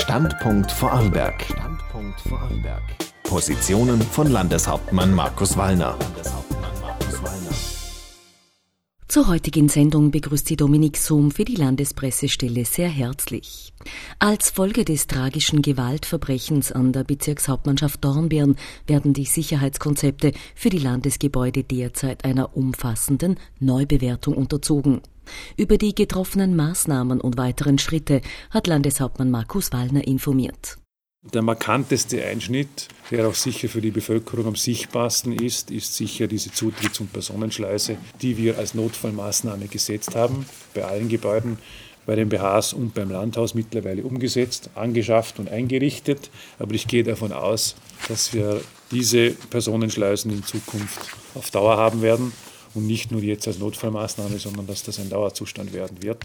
Standpunkt Vorarlberg. Positionen von Landeshauptmann Markus Wallner. Zur heutigen Sendung begrüßt sie Dominik Sohm für die Landespressestelle sehr herzlich. Als Folge des tragischen Gewaltverbrechens an der Bezirkshauptmannschaft Dornbirn werden die Sicherheitskonzepte für die Landesgebäude derzeit einer umfassenden Neubewertung unterzogen. Über die getroffenen Maßnahmen und weiteren Schritte hat Landeshauptmann Markus Wallner informiert. Der markanteste Einschnitt, der auch sicher für die Bevölkerung am sichtbarsten ist sicher diese Zutritts- und Personenschleuse, die wir als Notfallmaßnahme gesetzt haben, bei allen Gebäuden, bei den BHs und beim Landhaus mittlerweile umgesetzt, angeschafft und eingerichtet. Aber ich gehe davon aus, dass wir diese Personenschleusen in Zukunft auf Dauer haben werden und nicht nur jetzt als Notfallmaßnahme, sondern dass das ein Dauerzustand werden wird.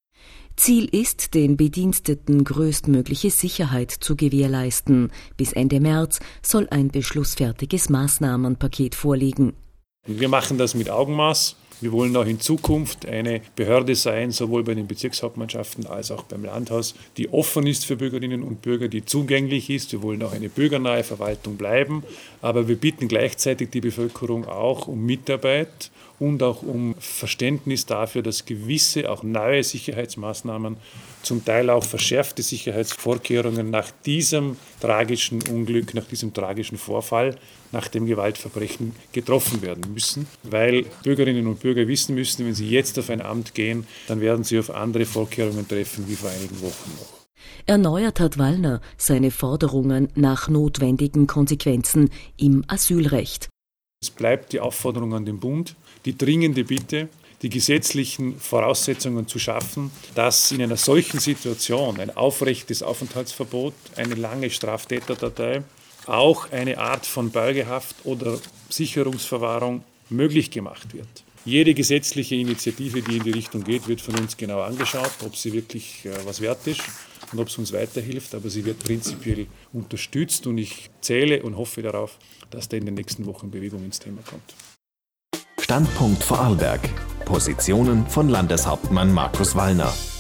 Ziel ist, den Bediensteten größtmögliche Sicherheit zu gewährleisten. Bis Ende März soll ein beschlussfertiges Maßnahmenpaket vorliegen. Wir machen das mit Augenmaß. Wir wollen auch in Zukunft eine Behörde sein, sowohl bei den Bezirkshauptmannschaften als auch beim Landhaus, die offen ist für Bürgerinnen und Bürger, die zugänglich ist. Wir wollen auch eine bürgernahe Verwaltung bleiben, aber wir bitten gleichzeitig die Bevölkerung auch um Mitarbeit und auch um Verständnis dafür, dass gewisse, auch neue Sicherheitsmaßnahmen, zum Teil auch verschärfte Sicherheitsvorkehrungen nach diesem tragischen Unglück, nach diesem tragischen Vorfall, nach dem Gewaltverbrechen getroffen werden müssen, weil Bürgerinnen und Bürger wissen müssen, wenn sie jetzt auf ein Amt gehen, dann werden sie auf andere Vorkehrungen treffen wie vor einigen Wochen noch. Erneuert hat Wallner seine Forderungen nach notwendigen Konsequenzen im Asylrecht. Es bleibt die Aufforderung an den Bund, die dringende Bitte, die gesetzlichen Voraussetzungen zu schaffen, dass in einer solchen Situation ein aufrechtes Aufenthaltsverbot, eine lange Straftäterdatei, auch eine Art von Beugehaft oder Sicherungsverwahrung möglich gemacht wird. Jede gesetzliche Initiative, die in die Richtung geht, wird von uns genau angeschaut, ob sie wirklich was wert ist und ob es uns weiterhilft, aber sie wird prinzipiell unterstützt und ich zähle und hoffe darauf, dass da in den nächsten Wochen Bewegung ins Thema kommt. Standpunkt Vorarlberg. Positionen von Landeshauptmann Markus Wallner.